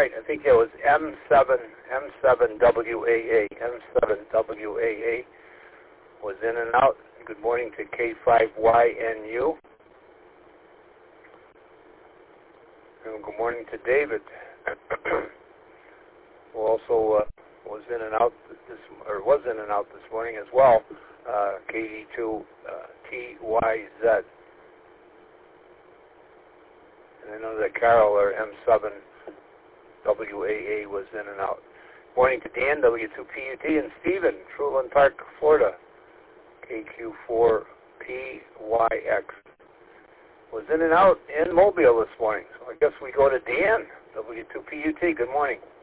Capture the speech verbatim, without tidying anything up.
right, I think it was M seven, M seven W A A, M seven W A A was in and out. Good morning to K five Y N U. And good morning to David, who also uh, was in and out this, or was in and out this morning as well. Uh, K D two uh, T Y Z. And I know that Carol, or M seven W A A, was in and out. Morning to Dan, W two P U T, and Stephen, Truland Park, Florida, K Q four P Y X, was in and out in Mobile this morning. So I guess we go to Dan, W two P U T. Good morning.